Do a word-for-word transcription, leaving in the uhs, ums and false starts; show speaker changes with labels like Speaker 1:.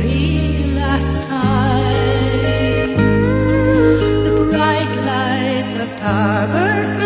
Speaker 1: very last time. The bright lights of Tarbert